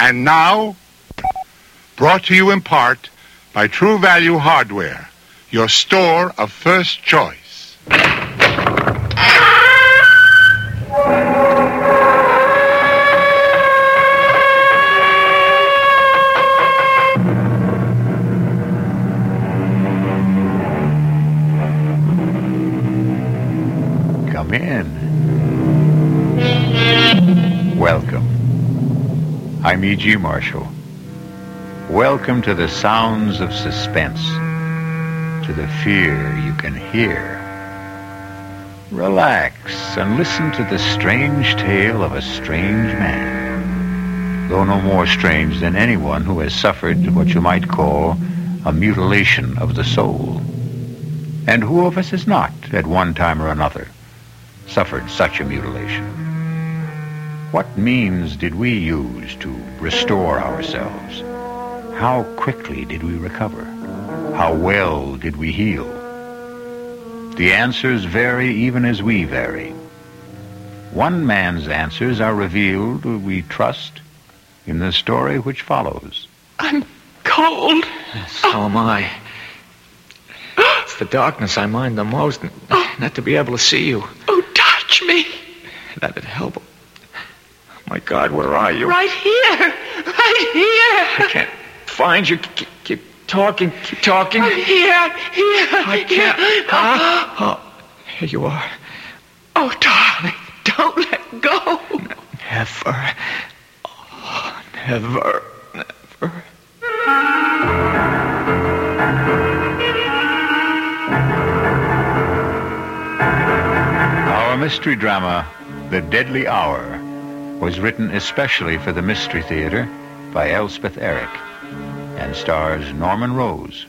And now, brought to you in part by True Value Hardware, your store of first choice. Come in. Welcome. I'm E.G. Marshall. Welcome to the sounds of suspense, to the fear you can hear. Relax and listen to the strange tale of a strange man, though no more strange than anyone who has suffered what you might call a mutilation of the soul. And who of us has not, at one time or another, suffered such a mutilation? What means did we use to restore ourselves? How quickly did we recover? How well did we heal? The answers vary even as we vary. One man's answers are revealed, we trust, in the story which follows. I'm cold. So am I. It's the darkness I mind the most. Not to be able to see you. Oh, touch me. That'd help. My God, where are you? Right here. I can't find you. Keep talking. I'm here. I can't. Oh, here you are. Oh, darling, don't let go. Never. Oh, never. Our mystery drama, The Deadly Hour, was written especially for the Mystery Theater by Elspeth Eric and stars Norman Rose.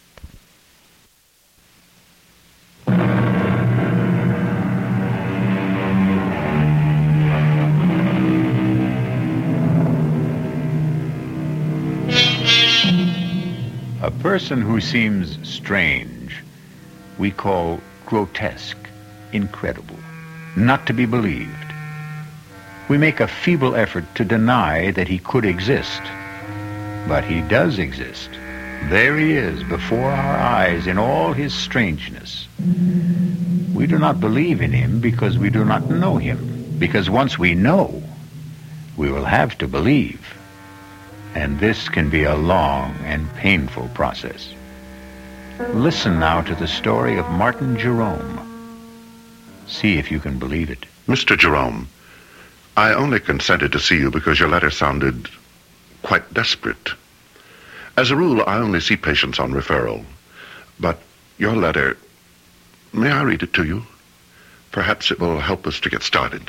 A person who seems strange we call grotesque, incredible, not to be believed. We make a feeble effort to deny that he could exist. But he does exist. There he is, before our eyes, in all his strangeness. We do not believe in him because we do not know him. Because once we know, we will have to believe. And this can be a long and painful process. Listen now to the story of Martin Jerome. See if you can believe it. Mr. Jerome, I only consented to see you because your letter sounded quite desperate. As a rule, I only see patients on referral. But your letter, may I read it to you? Perhaps it will help us to get started.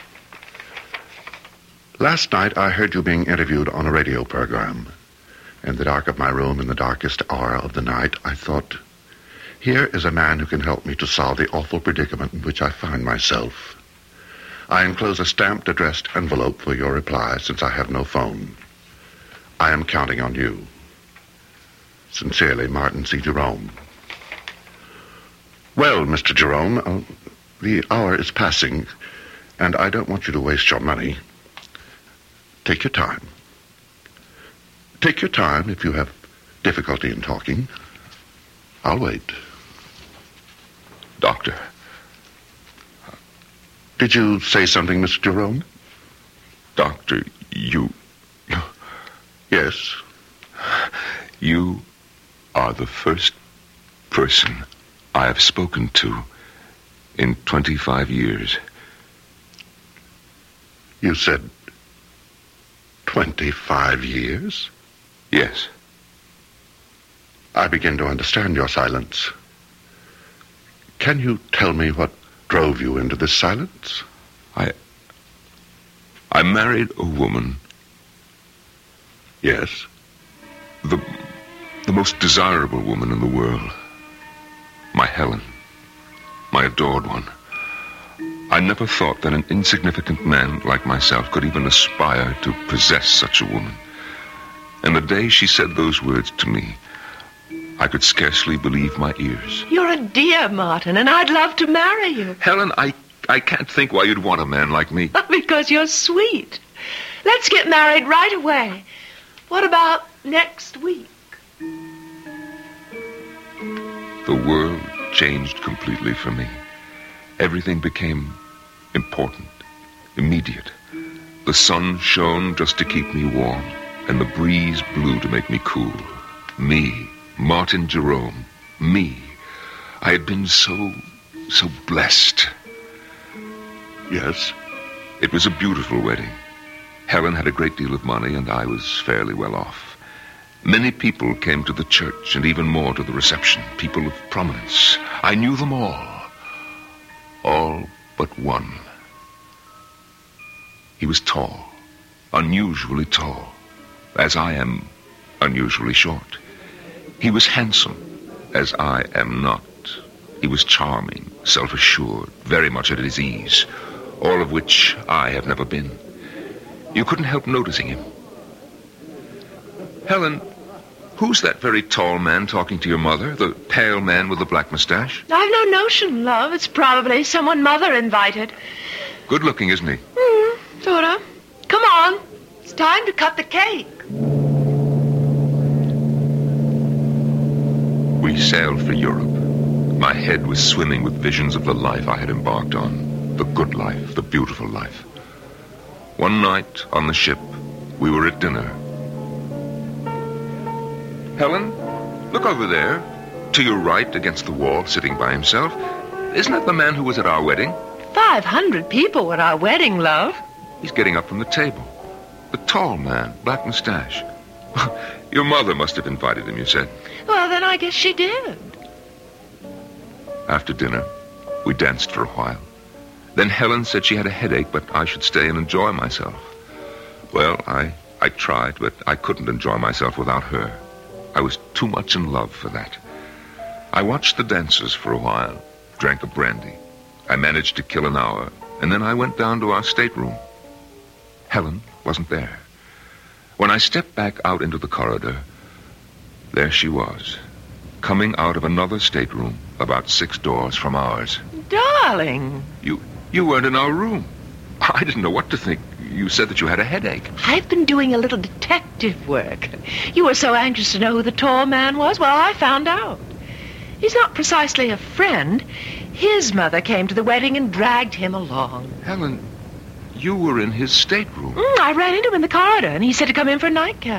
Last night, I heard you being interviewed on a radio program. In the dark of my room, in the darkest hour of the night, I thought, here is a man who can help me to solve the awful predicament in which I find myself. I enclose a stamped, addressed envelope for your reply, since I have no phone. I am counting on you. Sincerely, Martin C. Jerome. Well, Mr. Jerome, the hour is passing, and I don't want you to waste your money. Take your time. Take your time if you have difficulty in talking. I'll wait. Doctor. Did you say something, Mr. Jerome? Doctor, you... Yes? You are the first person I have spoken to in 25 years. You said 25 years? Yes. I begin to understand your silence. Can you tell me what drove you into this silence? I married a woman. Yes? The most desirable woman in the world. My Helen. My adored one. I never thought that an insignificant man like myself could even aspire to possess such a woman. And the day she said those words to me, I could scarcely believe my ears. You're a dear, Martin, and I'd love to marry you. Helen, I can't think why you'd want a man like me. Because you're sweet. Let's get married right away. What about next week? The world changed completely for me. Everything became important, immediate. The sun shone just to keep me warm, and the breeze blew to make me cool. Me, Martin Jerome, me. I had been so blessed. Yes? It was a beautiful wedding. Helen had a great deal of money, and I was fairly well off. Many people came to the church, and even more to the reception. People of prominence. I knew them all. All but one. He was tall, unusually tall, as I am unusually short. He was handsome, as I am not. He was charming, self-assured, very much at his ease, all of which I have never been. You couldn't help noticing him. Helen, who's that very tall man talking to your mother, the pale man with the black mustache? I've no notion, love. It's probably someone Mother invited. Good-looking, isn't he? Sort of. Come on. It's time to cut the cake. We sailed for Europe. My head was swimming with visions of the life I had embarked on. The good life, the beautiful life. One night on the ship, we were at dinner. Helen, look over there. To your right, against the wall, sitting by himself. Isn't that the man who was at our wedding? 500 people at our wedding, love. He's getting up from the table. The tall man, black mustache. Your mother must have invited him, you said. Well, then I guess she did. After dinner, we danced for a while. Then Helen said she had a headache, but I should stay and enjoy myself. Well, I tried, but I couldn't enjoy myself without her. I was too much in love for that. I watched the dancers for a while, drank a brandy. I managed to kill an hour, and then I went down to our stateroom. Helen wasn't there. When I stepped back out into the corridor, there she was, coming out of another stateroom about 6 doors from ours. Darling. You weren't in our room. I didn't know what to think. You said that you had a headache. I've been doing a little detective work. You were so anxious to know who the tall man was. Well, I found out. He's not precisely a friend. His mother came to the wedding and dragged him along. Helen, you were in his stateroom. I ran into him in the corridor, and he said to come in for a nightcap.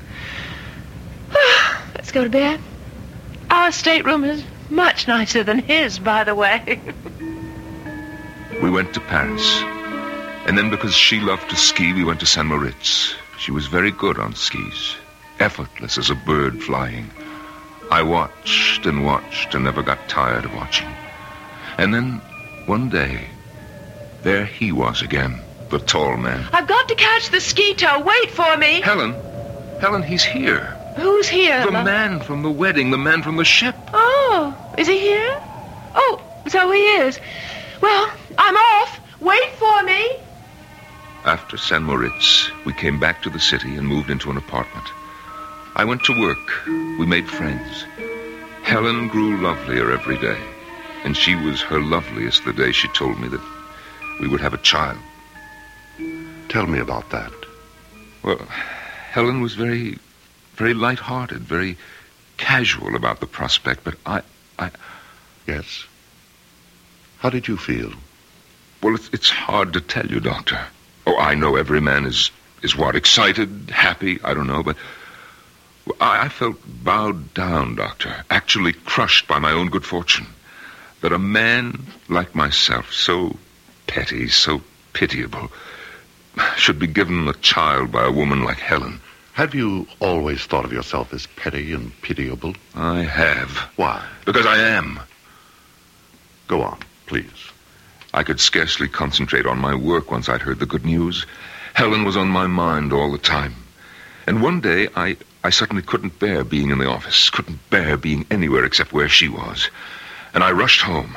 Let's go to bed. Our stateroom is much nicer than his, by the way. We went to Paris. And then because she loved to ski, we went to St. Moritz. She was very good on skis, effortless as a bird flying. I watched and watched and never got tired of watching. And then, one day, there he was again, the tall man. I've got to catch the ski tow. Wait for me. Helen, he's here. Who's here? The man from the wedding, the man from the ship. Oh, is he here? Oh, so he is. Well, I'm off. Wait for me. After St. Moritz, we came back to the city and moved into an apartment. I went to work. We made friends. Helen grew lovelier every day, and she was her loveliest the day she told me that we would have a child. Tell me about that. Well, Helen was very, very light-hearted, very casual about the prospect, but I... Yes? How did you feel? Well, it's hard to tell you, Doctor. Oh, I know every man is what, excited, happy, I don't know, but I felt bowed down, Doctor, actually crushed by my own good fortune. That a man like myself, so petty, so pitiable, should be given a child by a woman like Helen. Have you always thought of yourself as petty and pitiable? I have. Why? Because I am. Go on, please. I could scarcely concentrate on my work once I'd heard the good news. Helen was on my mind all the time. And one day, I suddenly couldn't bear being in the office, couldn't bear being anywhere except where she was. And I rushed home.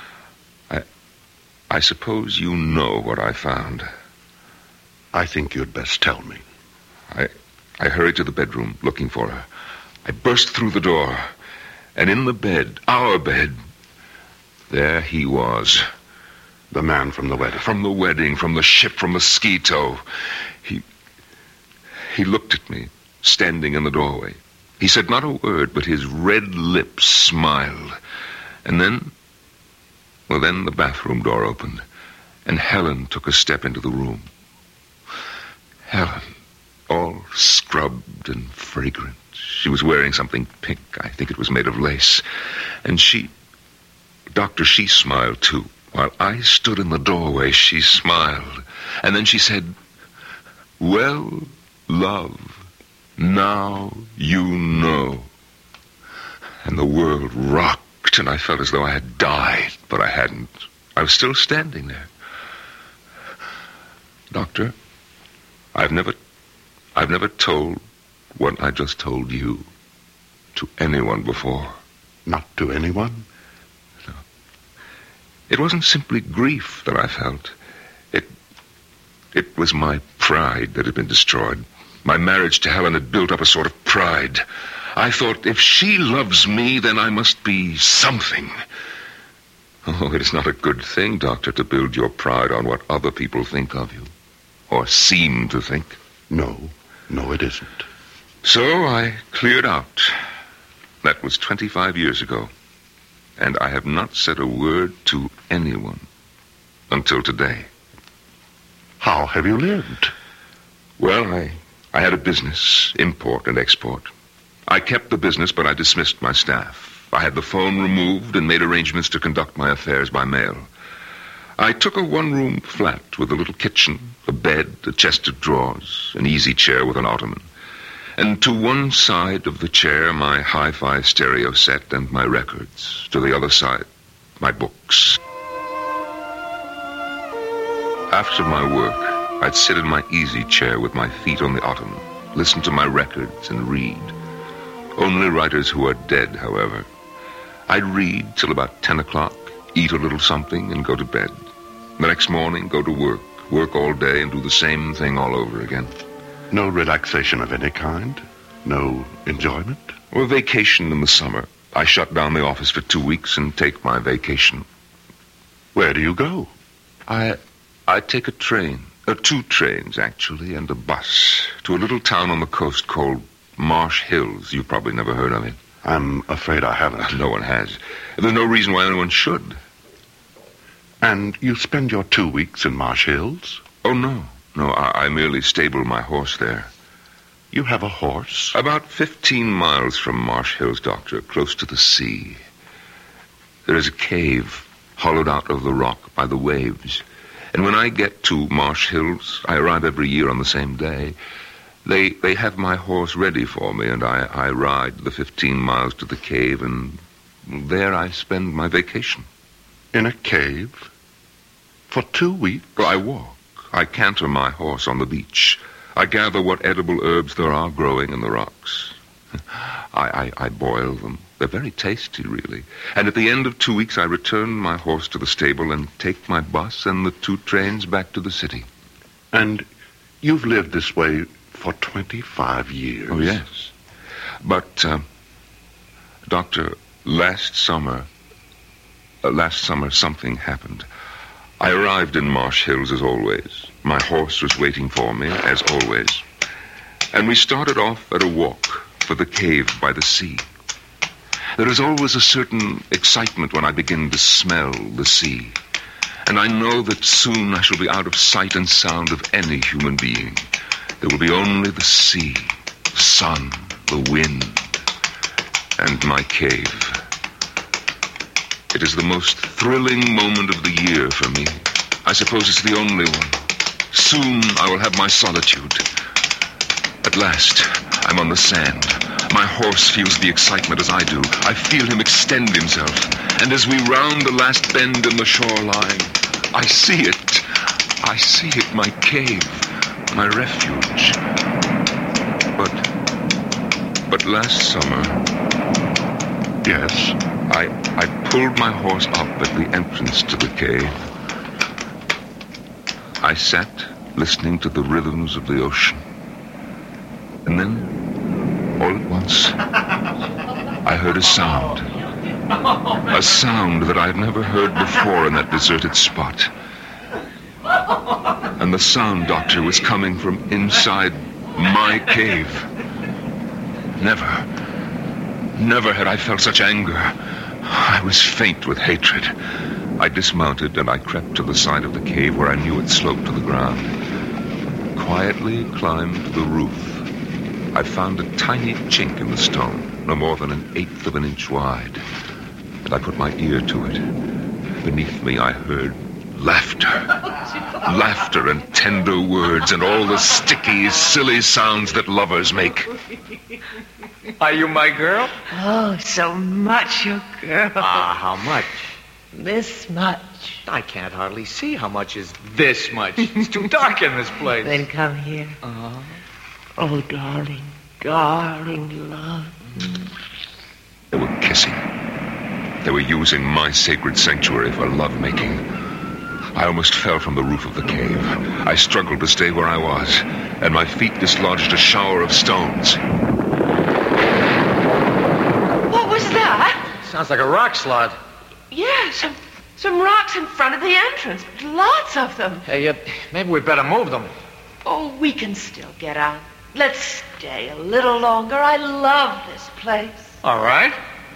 I suppose you know what I found. I think you'd best tell me. I hurried to the bedroom, looking for her. I burst through the door, and in the bed, our bed, there he was. The man from the wedding. From the wedding, from the ship, from the ski tow. He looked at me, standing in the doorway. He said not a word, but his red lips smiled. And then the bathroom door opened, and Helen took a step into the room. Helen, all scrubbed and fragrant. She was wearing something pink. I think it was made of lace. And she smiled too. While I stood in the doorway, she smiled. And then she said, "Well, love, now you know." And the world rocked, and I felt as though I had died, but I hadn't. I was still standing there. Doctor, I've never told what I just told you to anyone before. Not to anyone? No. It wasn't simply grief that I felt. It was my pride that had been destroyed. My marriage to Helen had built up a sort of pride. I thought, if she loves me, then I must be something. Oh, it is not a good thing, Doctor, to build your pride on what other people think of you, or seem to think. No, it isn't. So I cleared out. That was 25 years ago. And I have not said a word to anyone until today. How have you lived? Well, I had a business, import and export. I kept the business, but I dismissed my staff. I had the phone removed and made arrangements to conduct my affairs by mail. I took a one-room flat with a little kitchen, a bed, a chest of drawers, an easy chair with an ottoman. And to one side of the chair, my hi-fi stereo set and my records. To the other side, my books. After my work, I'd sit in my easy chair with my feet on the ottoman, listen to my records and read. Only writers who are dead, however. I'd read till about 10 o'clock, eat a little something, and go to bed. The next morning, go to work all day, and do the same thing all over again. No relaxation of any kind? No enjoyment? Well, vacation in the summer. I shut down the office for 2 weeks and take my vacation. Where do you go? I take a train, 2 trains, actually, and a bus, to a little town on the coast called Marsh Hills. You've probably never heard of it. I'm afraid I haven't. No one has. There's no reason why anyone should. And you spend your 2 weeks in Marsh Hills? Oh, no. I merely stable my horse there. You have a horse? About 15 miles from Marsh Hills, Doctor, close to the sea. There is a cave hollowed out of the rock by the waves. And when I get to Marsh Hills, I arrive every year on the same day. They have my horse ready for me, and I ride the 15 miles to the cave, and there I spend my vacation. In a cave? For 2 weeks? Well, I walk. I canter my horse on the beach. I gather what edible herbs there are growing in the rocks. I boil them. They're very tasty, really. And at the end of 2 weeks, I return my horse to the stable and take my bus and the 2 trains back to the city. And you've lived this way for 25 years? Oh, yes. But, Doctor, last summer something happened. I arrived in Marsh Hills as always. My horse was waiting for me, as always. And we started off at a walk for the cave by the sea. There is always a certain excitement when I begin to smell the sea. And I know that soon I shall be out of sight and sound of any human being. There will be only the sea, the sun, the wind, and my cave. It is the most thrilling moment of the year for me. I suppose it's the only one. Soon I will have my solitude. At last, I'm on the sand. My horse feels the excitement as I do. I feel him extend himself. And as we round the last bend in the shoreline, I see it. I see it, my cave, my refuge. But last summer... Yes? I pulled my horse up at the entrance to the cave. I sat listening to the rhythms of the ocean. And then, all at once, I heard a sound. A sound that I had never heard before in that deserted spot. And the sound, Doctor, was coming from inside My cave. Never had I felt such anger. I was faint with hatred. I dismounted and I crept to the side of the cave where I knew it sloped to the ground. Quietly climbed to the roof. I found a tiny chink in the stone, no more than 1/8 of an inch wide, and I put my ear to it. Beneath me I heard laughter. Laughter and tender words and all the sticky, silly sounds that lovers make. Are you my girl? Oh, so much your girl. How much? This much. I can't hardly see how much is this much. It's too dark in this place. Then come here. Oh, darling, darling love. They were kissing. They were using my sacred sanctuary for lovemaking. I almost fell from the roof of the cave. I struggled to stay where I was, and my feet dislodged a shower of stones. What was that? Sounds like a rock slide. Yeah, some rocks in front of the entrance. Lots of them. Hey, maybe we better move them. Oh, we can still get out. Let's stay a little longer. I love this place. All right.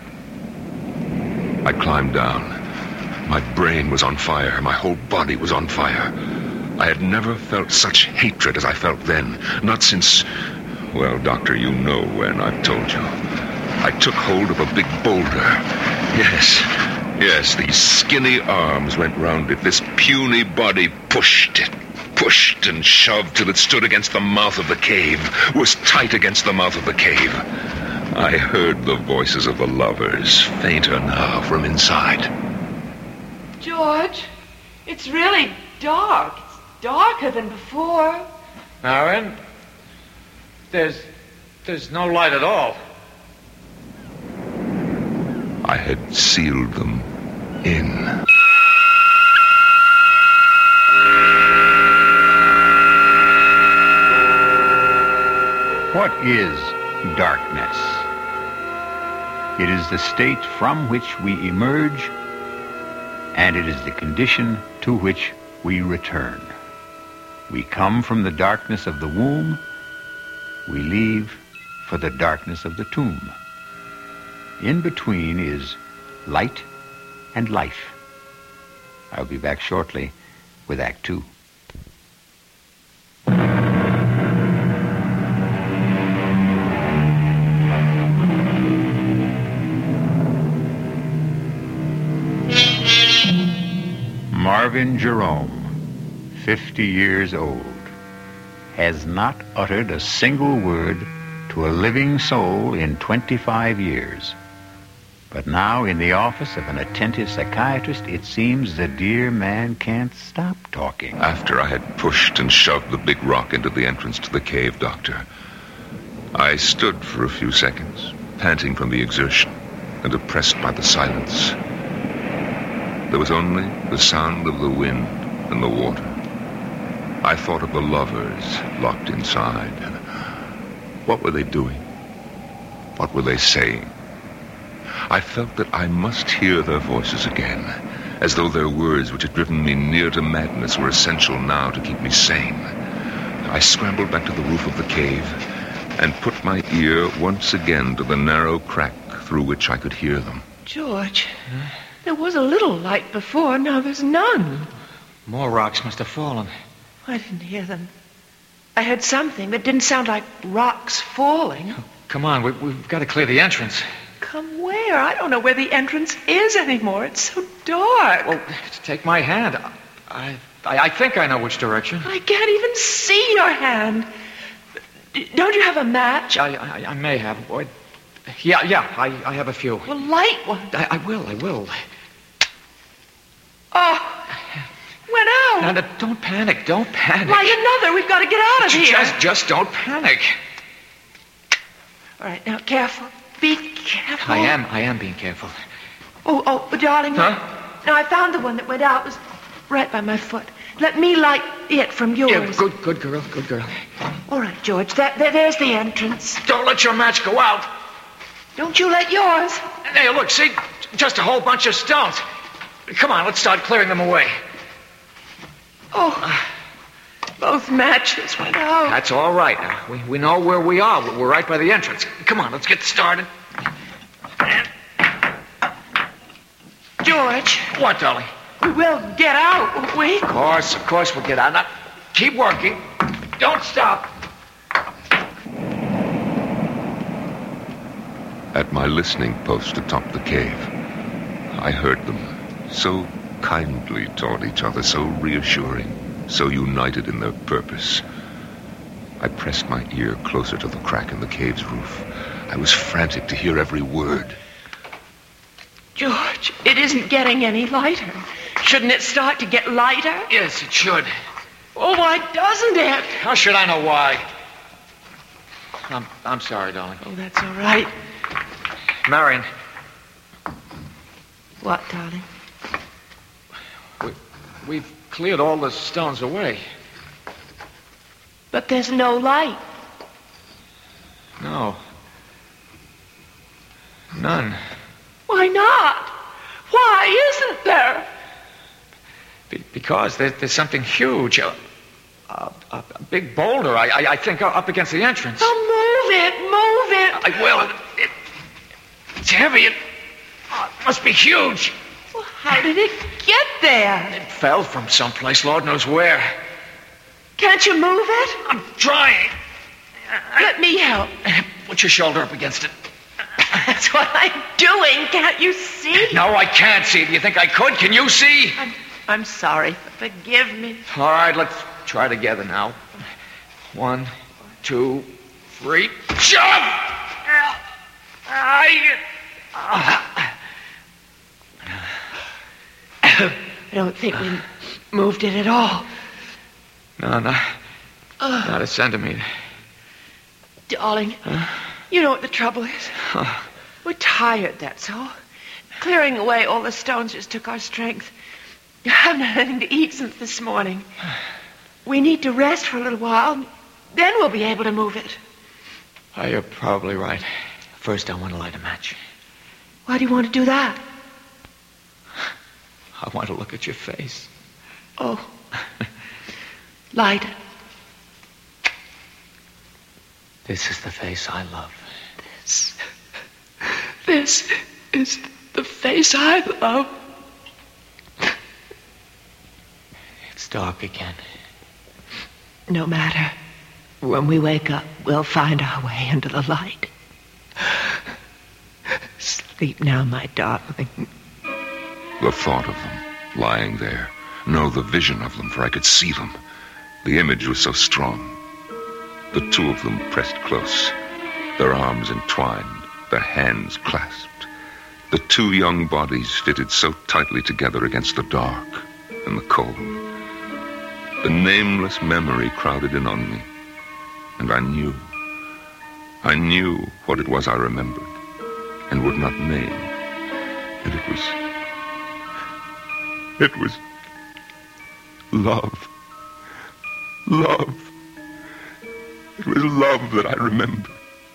I climbed down. My brain was on fire. My whole body was on fire. I had never felt such hatred as I felt then. Not since... Well, Doctor, you know when, I've told you. I took hold of a big boulder. Yes, these skinny arms went round it. This puny body pushed it. Pushed and shoved till it stood against the mouth of the cave. Was tight against the mouth of the cave. I heard the voices of the lovers, fainter now from inside. George, it's really dark. It's darker than before. Aaron, there's no light at all. I had sealed them in. What is darkness? It is the state from which we emerge, and it is the condition to which we return. We come from the darkness of the womb. We leave for the darkness of the tomb. In between is light and life. I'll be back shortly with Act 2. Marvin Jerome, 50 years old, has not uttered a single word to a living soul in 25 years. But now, in the office of an attentive psychiatrist, it seems the dear man can't stop talking. After I had pushed and shoved the big rock into the entrance to the cave, Doctor, I stood for a few seconds, panting from the exertion and oppressed by the silence. There was only the sound of the wind and the water. I thought of the lovers locked inside. What were they doing? What were they saying? I felt that I must hear their voices again, as though their words, which had driven me near to madness, were essential now to keep me sane. I scrambled back to the roof of the cave and put my ear once again to the narrow crack through which I could hear them. George, there was a little light before, now there's none. More rocks must have fallen. I didn't hear them. I heard something that didn't sound like rocks falling. Come on, we've got to clear the entrance. Come where? I don't know where the entrance is anymore. It's so dark. Well, take my hand. I think I know which direction. I can't even see your hand. Don't you have a match? I may have. Boy. Yeah, I have a few. Well, light one. I will. Oh, went out. Now, don't panic. Light another. We've got to get out of here. Just don't panic. All right, now, careful. Be careful. I am being careful. Oh, darling. Huh? No, I found the one that went out. It was right by my foot. Let me light it from yours. Yeah, good girl. All right, George. There's the entrance. Don't let your match go out. Don't you let yours. Hey, look, see? Just a whole bunch of stones. Come on, let's start clearing them away. Oh. Both matches went out. That's all right. Now, we know where we are. We're right by the entrance. Come on, let's get started. George. What, darling? We'll get out, won't we? Of course we'll get out. Now, keep working. Don't stop. At my listening post atop the cave, I heard them, so kindly toward each other, so reassuring, so united in their purpose. I pressed my ear closer to the crack in the cave's roof. I was frantic to hear every word. George, it isn't getting any lighter. Shouldn't it start to get lighter? Yes, it should. Oh, why doesn't it? How should I know why? I'm sorry, darling. Oh, that's all right. Marion. What, darling? We've cleared all the stones away. But there's no light. No. None. Why not? Why isn't there? Because there's something huge. A big boulder, I think, up against the entrance. Oh, move it. I will. It's heavy. It must be huge. Well, how did it get there? It fell from someplace, Lord knows where. Can't you move it? I'm trying. Let me help. Put your shoulder up against it. That's what I'm doing. Can't you see? No, I can't see. Do you think I could? Can you see? I'm sorry. Forgive me. All right, let's try together now. 1, 2, 3. Shove! I don't think we moved it at all. No, not a centimeter. Darling, you know what the trouble is? We're tired, that's all. Clearing away all the stones just took our strength. I haven't had anything to eat since this morning. We need to rest for a little while. Then we'll be able to move it. Oh, you're probably right. First, I want to light a match. Why do you want to do that? I want to look at your face. Oh. Light it. This is the face I love. This is the face I love. It's dark again. No matter. When we wake up, we'll find our way into the light. Sleep now, my darling. The thought of them, lying there. No, the vision of them, for I could see them. The image was so strong. The two of them pressed close, their arms entwined, their hands clasped. The two young bodies fitted so tightly together against the dark and the cold. The nameless memory crowded in on me, and I knew what it was I remembered and would not name. And it was love. Love. It was love that I remembered.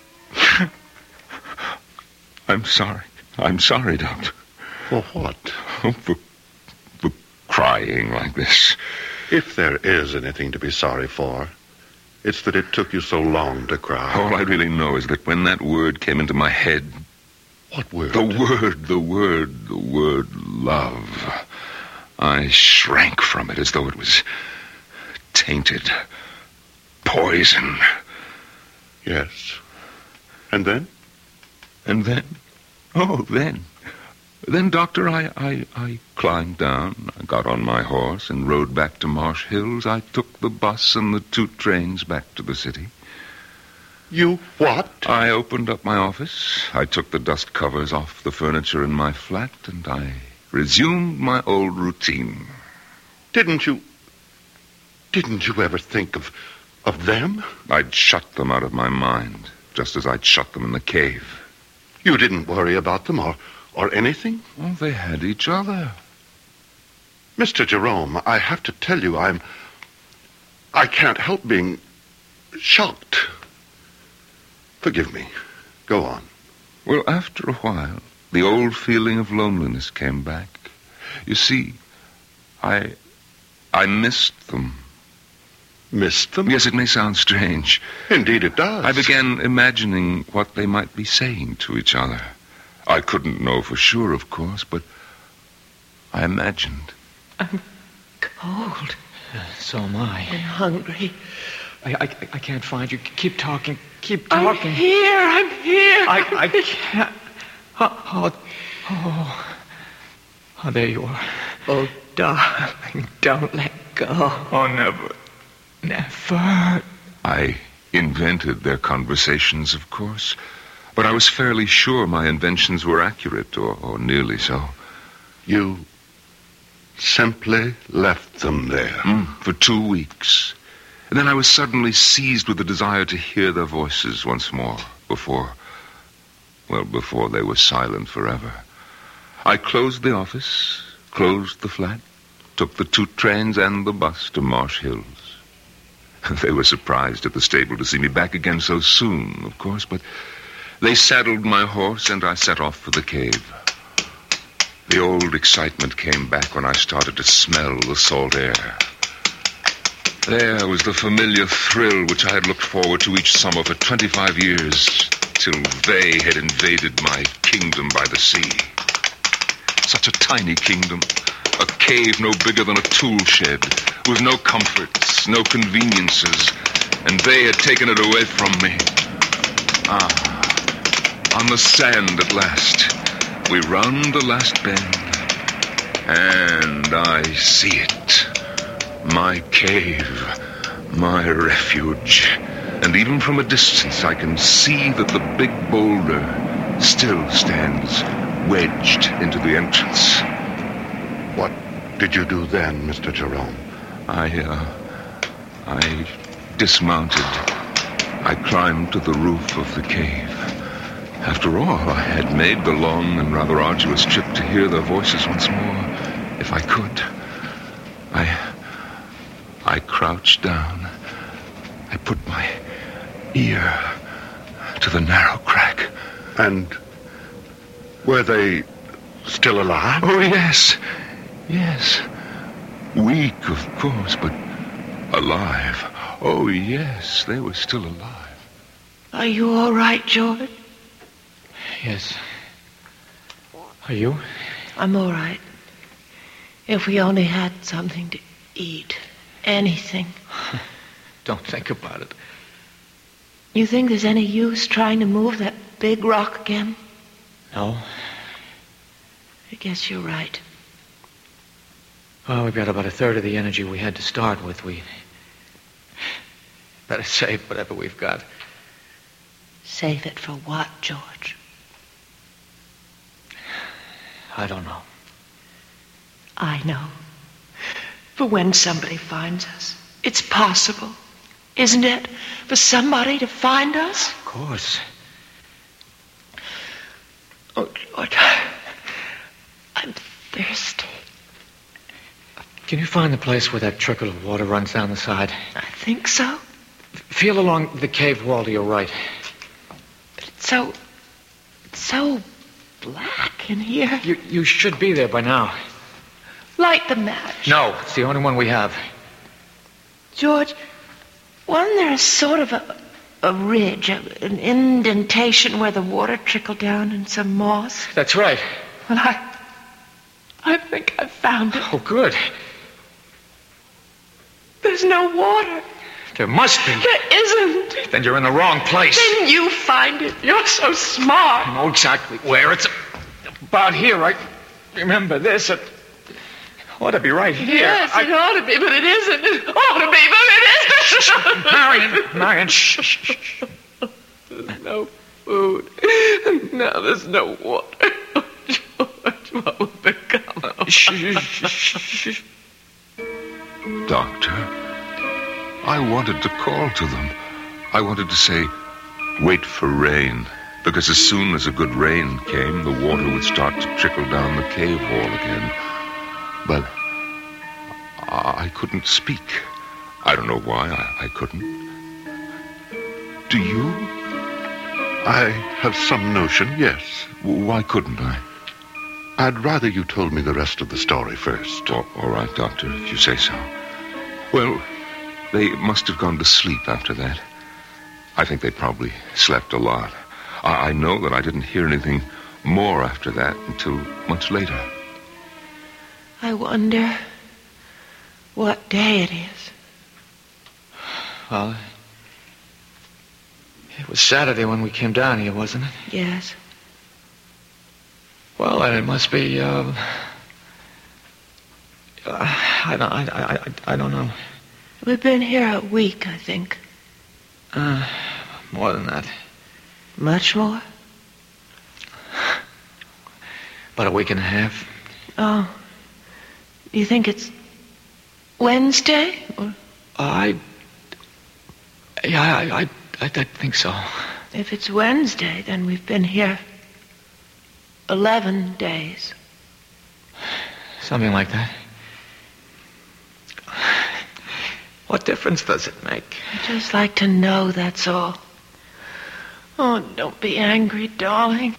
I'm sorry, Doctor. For what? For crying like this. If there is anything to be sorry for, it's that it took you so long to cry. All I really know is that when that word came into my head... What word? The word love. I shrank from it as though it was tainted. Poison. Yes. And then? And then? Oh, then. Then, Doctor, I climbed down, I got on my horse and rode back to Marsh Hills. I took the bus and the 2 trains back to the city. You what? I opened up my office. I took the dust covers off the furniture in my flat, and I resumed my old routine. Didn't you ever think of them? I'd shut them out of my mind, just as I'd shut them in the cave. You didn't worry about them or anything? Well, they had each other. Mr. Jerome, I have to tell you, I can't help being shocked. Forgive me. Go on. Well, after a while, the old feeling of loneliness came back. You see, I missed them. missed them? Yes, it may sound strange. Indeed it does. I began imagining what they might be saying to each other. I couldn't know for sure, of course, but I imagined. I'm cold So am I. and hungry. I can't find you. Keep talking. Keep talking. I'm here. I can't. Oh, there you are. Oh, darling, don't let go. Oh, never. Never. I invented their conversations, of course, but I was fairly sure my inventions were accurate, or nearly so. You simply left them there. For 2 weeks. And then I was suddenly seized with the desire to hear their voices once more before they were silent forever. I closed the office, closed the flat, took the 2 trains and the bus to Marsh Hills. They were surprised at the stable to see me back again so soon, of course, but they saddled my horse and I set off for the cave. The old excitement came back when I started to smell the salt air. There was the familiar thrill which I had looked forward to each summer for 25 years, till they had invaded my kingdom by the sea. Such a tiny kingdom, a cave no bigger than a tool shed, with no comforts, no conveniences, and they had taken it away from me. On the sand at last, we round the last bend, and I see it. My cave, my refuge. And even from a distance, I can see that the big boulder still stands wedged into the entrance. What did you do then, Mr. Jerome? I dismounted. I climbed to the roof of the cave. After all, I had made the long and rather arduous trip to hear their voices once more, if I could. I crouched down. I put my ear to the narrow crack. And were they still alive? Oh, yes. Yes. Weak, of course, but alive. Oh, yes, they were still alive. Are you all right, George? Yes. Are you? I'm all right. If we only had something to eat. Anything. Don't think about it. You think there's any use trying to move that big rock again? No. I guess you're right. Well, we've got about a third of the energy we had to start with. We better save whatever we've got. Save it for what, George? I don't know. I know. For when somebody finds us, it's possible, isn't it, for somebody to find us? Of course. Oh, George, I'm thirsty. Can you find the place where that trickle of water runs down the side? I think so. Feel along the cave wall to your right. But it's so black in here. You should be there by now. Light the match. No, it's the only one we have. George, wasn't there a sort of a ridge, an indentation where the water trickled down in some moss? That's right. Well, I think I found it. Oh, good. There's no water. There must be. There isn't. Then you're in the wrong place. Then you find it. You're so smart. I know exactly where. It's about here, right? Remember this. It ought to be right here. Yes, it ought to be, but it isn't. It ought to be, but it isn't. Marion, shh. There's no food. Now there's no water. Oh, George, what will become of us? Shh. Doctor, I wanted to call to them. I wanted to say, wait for rain, because as soon as a good rain came, the water would start to trickle down the cave wall again. But I couldn't speak. I don't know why I couldn't. Do you? I have some notion, yes. Why couldn't I? I'd rather you told me the rest of the story first. All right, Doctor, if you say so. Well, They must have gone to sleep after that. I think they probably slept a lot. I know that I didn't hear anything more after that until much later. I wonder what day it is. Well, it was Saturday when we came down here, wasn't it? Yes. Well, then it must be, I don't know. We've been here a week, I think. More than that. Much more? About a week and a half. Oh. Do you think it's Wednesday? Or... I think so. If it's Wednesday, then we've been here 11 days. Something like that. What difference does it make? I'd just like to know, that's all. Oh, don't be angry, darling.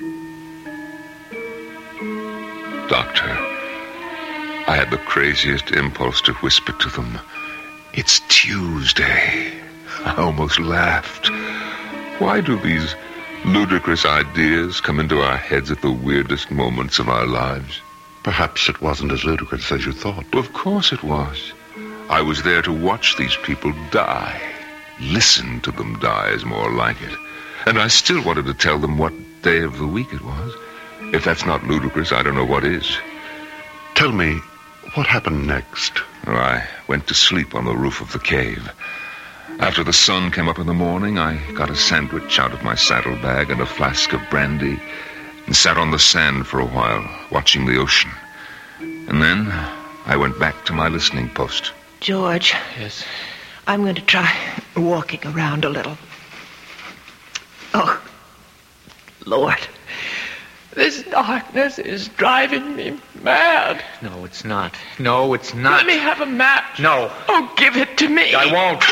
Doctor, I had the craziest impulse to whisper to them, "It's Tuesday." I almost laughed. Why do these ludicrous ideas come into our heads at the weirdest moments of our lives? Perhaps it wasn't as ludicrous as you thought. Of course it was. I was there to watch these people die. Listen to them die is more like it. And I still wanted to tell them what day of the week it was. If that's not ludicrous, I don't know what is. Tell me, what happened next? Well, I went to sleep on the roof of the cave. After the sun came up in the morning, I got a sandwich out of my saddlebag and a flask of brandy and sat on the sand for a while, watching the ocean. And then I went back to my listening post. George. Yes? I'm going to try walking around a little. Oh, Lord. This darkness is driving me mad. No, it's not. No, it's not. Let me have a match. No. Oh, give it to me. I won't.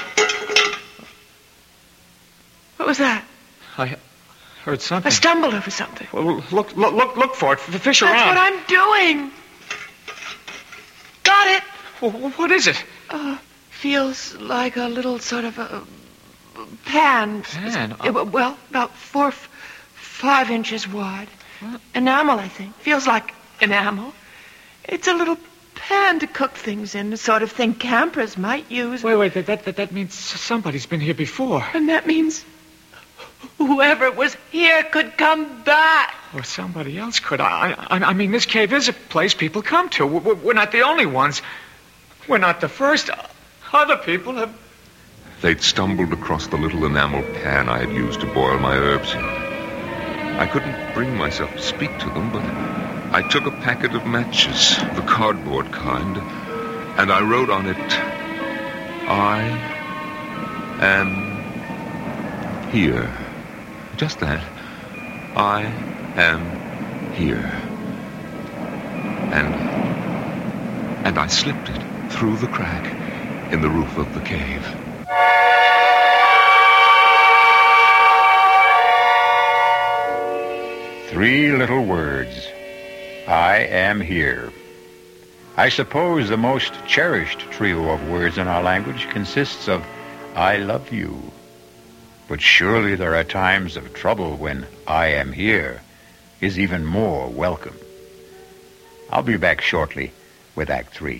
What was that? I heard something. I stumbled over something. Well, look for it. Fish around. That's what I'm doing. Got it. Well, what is it? Feels like a little sort of a pan. Pan? Well, about 5 inches wide. What? Enamel, I think. Feels like enamel. It's a little pan to cook things in, the sort of thing campers might use. Wait, that means somebody's been here before. And that means whoever was here could come back. Or somebody else could. I mean, this cave is a place people come to. We're not the only ones. We're not the first. Other people have... They'd stumbled across the little enamel pan I had used to boil my herbs in. I couldn't bring myself to speak to them, but I took a packet of matches, the cardboard kind, and I wrote on it, "I am here." Just that. I am here. And I slipped it through the crack in the roof of the cave. Three little words. I am here. I suppose the most cherished trio of words in our language consists of I love you. But surely there are times of trouble when I am here is even more welcome. I'll be back shortly with Act 3.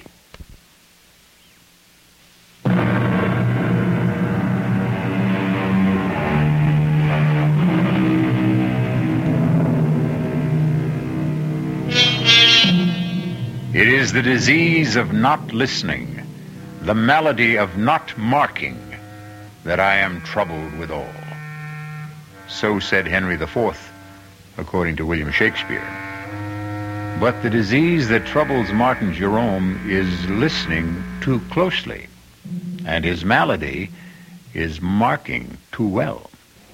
It is the disease of not listening, the malady of not marking, that I am troubled withal. So said Henry IV, according to William Shakespeare. But the disease that troubles Martin Jerome is listening too closely, and his malady is marking too well.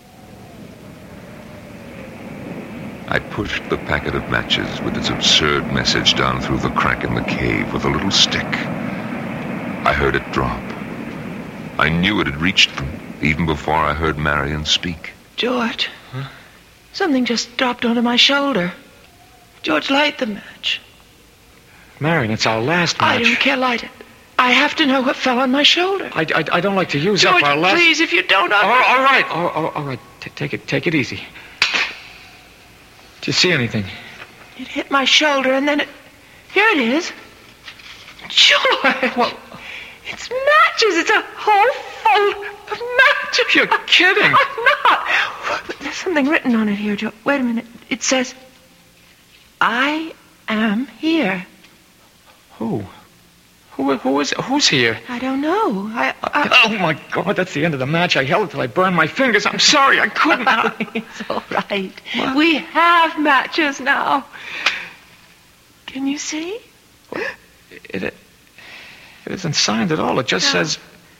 I pushed the packet of matches with its absurd message down through the crack in the cave with a little stick. I heard it drop. I knew it had reached them even before I heard Marion speak. George. Huh? Something just dropped onto my shoulder. George, light the match. Marion, it's our last match. I don't care, light it. I have to know what fell on my shoulder. I don't like to use George, up our last... please, if you don't... All right. All right. Take it easy. Did you see anything? It hit my shoulder, and then it... Here it is. George! Well, it's matches. It's a whole full of matches. You're kidding. I'm not. But there's something written on it here, George. Wait a minute. It says, I am here. Who? Who's here? I don't know. Oh, my God, that's the end of the match. I held it till I burned my fingers. I'm sorry, I couldn't. It's all right. What? We have matches now. Can you see? It isn't signed at all. It just says,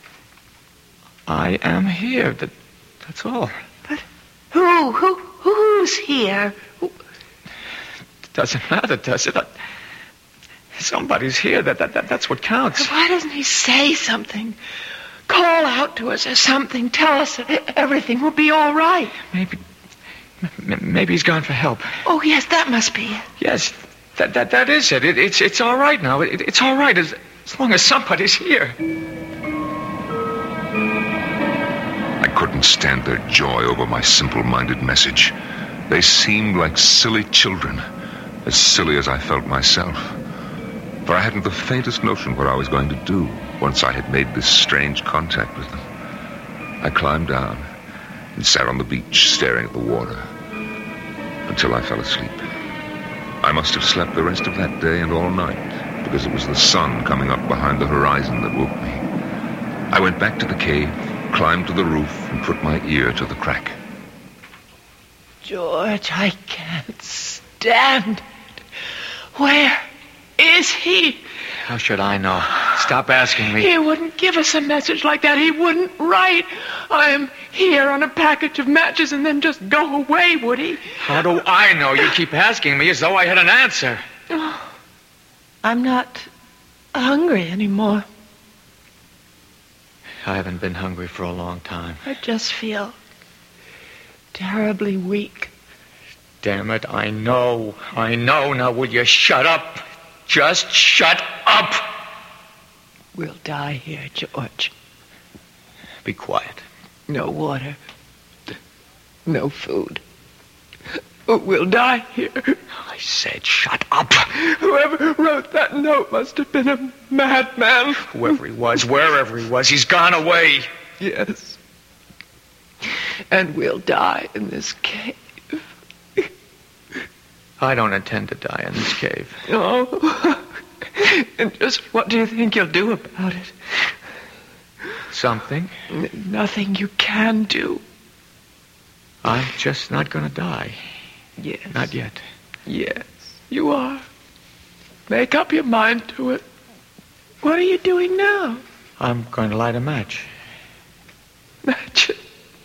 I am here. That's all. But who's here? It doesn't matter, does it? Somebody's here. That's what counts. Why doesn't he say something? Call out to us or something. Tell us that everything will be all right. Maybe he's gone for help. Oh, yes, that must be it. Yes, that is it. It's all right now. It's all right as long as somebody's here. I couldn't stand their joy over my simple-minded message. They seemed like silly children, as silly as I felt myself. For I hadn't the faintest notion what I was going to do once I had made this strange contact with them. I climbed down and sat on the beach staring at the water until I fell asleep. I must have slept the rest of that day and all night because it was the sun coming up behind the horizon that woke me. I went back to the cave, climbed to the roof, and put my ear to the crack. George, I can't stand it. Where is he? How should I know? Stop asking me. He wouldn't give us a message like that. He wouldn't write, I am here on a package of matches and then just go away, would he? How do I know? You keep asking me as though I had an answer. Oh, I'm not hungry anymore. I haven't been hungry for a long time. I just feel terribly weak. Damn it, I know. Now will you shut up? Just shut up! We'll die here, George. Be quiet. No water. No food. We'll die here. I said shut up. Whoever wrote that note must have been a madman. Whoever he was, wherever he was, he's gone away. Yes. And we'll die in this cave. I don't intend to die in this cave. Oh. And just what do you think you'll do about it? Something. Nothing you can do. I'm just not going to die. Yes. Not yet. Yes, you are. Make up your mind to it. What are you doing now? I'm going to light a match. Matches.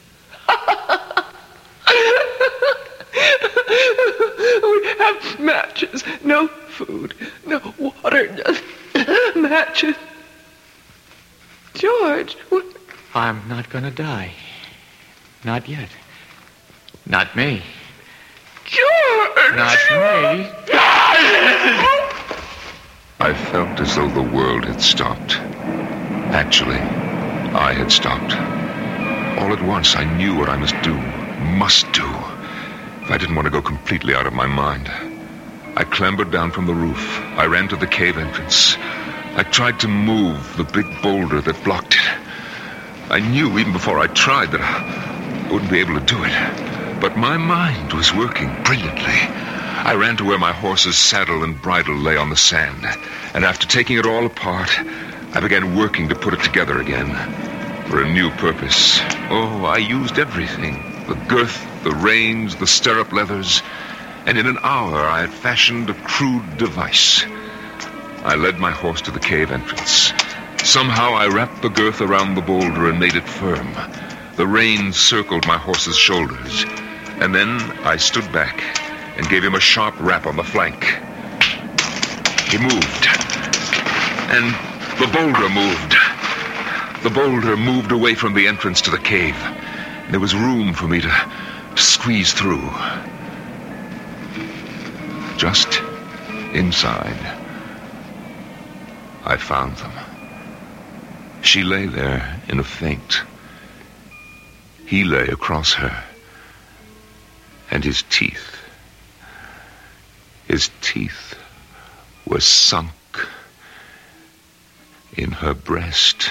We have matches. No food. No water. Just matches. George, what? I'm not going to die. Not yet. Not me. George! Not me. I felt as though the world had stopped. Actually, I had stopped. All at once, I knew what I must do, if I didn't want to go completely out of my mind. I clambered down from the roof. I ran to the cave entrance. I tried to move the big boulder that blocked it. I knew, even before I tried, that I wouldn't be able to do it. But my mind was working brilliantly. I ran to where my horse's saddle and bridle lay on the sand, and after taking it all apart, I began working to put it together again for a new purpose. Oh, I used everything. The girth, the reins, the stirrup leathers, and in an hour I had fashioned a crude device. I led my horse to the cave entrance. Somehow I wrapped the girth around the boulder and made it firm. The reins circled my horse's shoulders, and then I stood back and gave him a sharp rap on the flank. He moved, and the boulder moved. The boulder moved away from the entrance to the cave. There was room for me to squeeze through. Just inside, I found them. She lay there in a faint. He lay across her. And his teeth were sunk in her breast.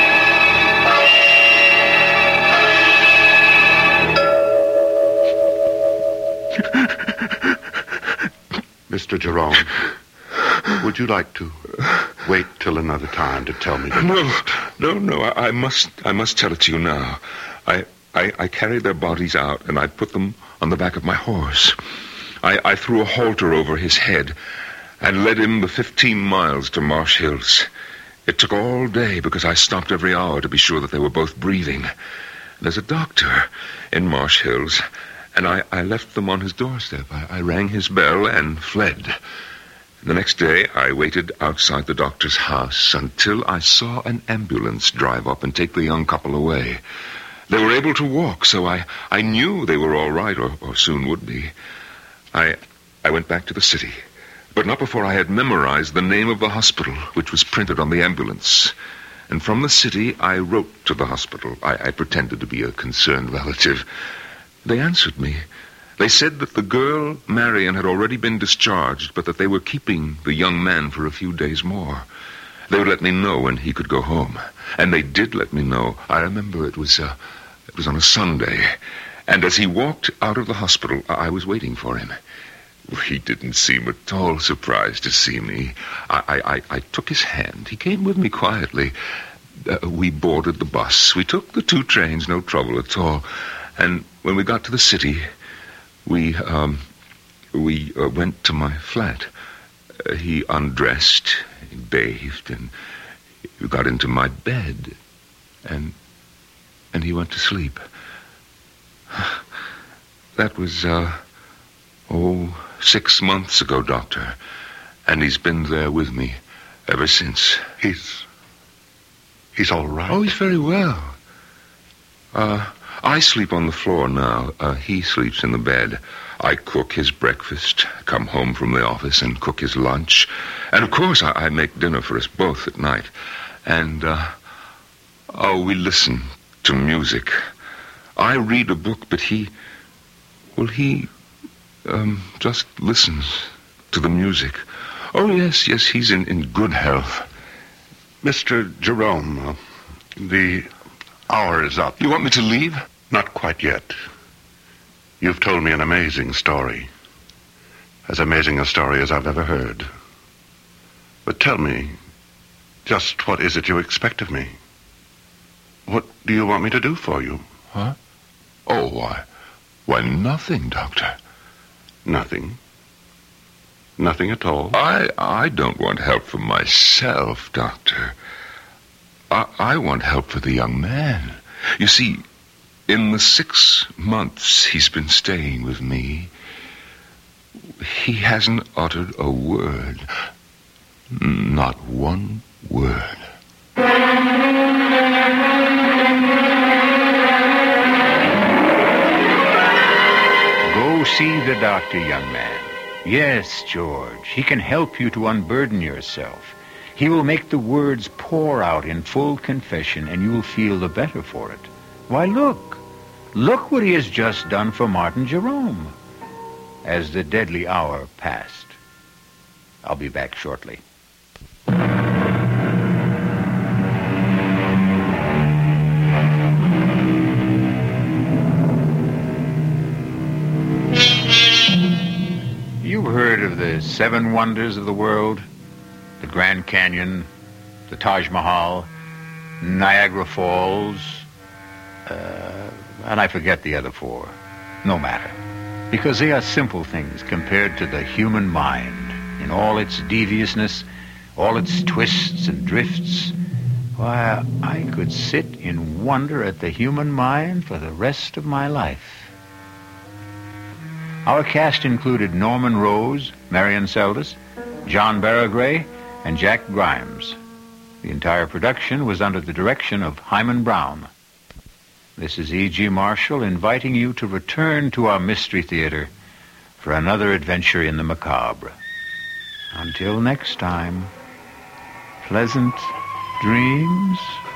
Mr. Jerome, would you like to wait till another time to tell me the No, I must tell it to you now. I carried their bodies out, and I put them on the back of my horse. I threw a halter over his head and led him the 15 miles to Marsh Hills. It took all day because I stopped every hour to be sure that they were both breathing. There's a doctor in Marsh Hills, and I left them on his doorstep. I rang his bell and fled. The next day, I waited outside the doctor's house until I saw an ambulance drive up and take the young couple away. They were able to walk, so I knew they were all right, or soon would be. I went back to the city, but not before I had memorized the name of the hospital, which was printed on the ambulance. And from the city, I wrote to the hospital. I pretended to be a concerned relative. They answered me. They said that the girl, Marion, had already been discharged, but that they were keeping the young man for a few days more. They would let me know when he could go home. And they did let me know. I remember it was on a Sunday. And as he walked out of the hospital, I was waiting for him. He didn't seem at all surprised to see me. I took his hand. He came with me quietly. We boarded the bus. We took the 2 trains, no trouble at all. And when we got to the city, we went to my flat. He undressed, he bathed, and he got into my bed, and he went to sleep. That was, 6 months ago, Doctor, and he's been there with me ever since. He's all right? Oh, he's very well. I sleep on the floor now. He sleeps in the bed. I cook his breakfast, come home from the office and cook his lunch. And, of course, I make dinner for us both at night. And, we listen to music. I read a book, but he just listens to the music. Oh, yes, he's in good health. Mr. Jerome, the hour is up. You want me to leave? Not quite yet. You've told me an amazing story. As amazing a story as I've ever heard. But tell me, just what is it you expect of me? What do you want me to do for you? Huh? Oh, why, nothing, Doctor. Nothing? Nothing at all? I don't want help for myself, Doctor. I want help for the young man. You see, in the 6 months he's been staying with me, he hasn't uttered a word. Not one word. Go see the doctor, young man. Yes, George, he can help you to unburden yourself. He will make the words pour out in full confession, and you'll feel the better for it. Why, look what he has just done for Martin Jerome. As the deadly hour passed. I'll be back shortly. You've heard of the 7 wonders of the world? The Grand Canyon, the Taj Mahal, Niagara Falls, and I forget the other 4. No matter. Because they are simple things compared to the human mind in all its deviousness, all its twists and drifts. Why, I could sit in wonder at the human mind for the rest of my life. Our cast included Norman Rose, Marion Seldes, John Barragray, and Jack Grimes. The entire production was under the direction of Hyman Brown. This is E.G. Marshall inviting you to return to our Mystery Theater for another adventure in the macabre. Until next time, pleasant dreams.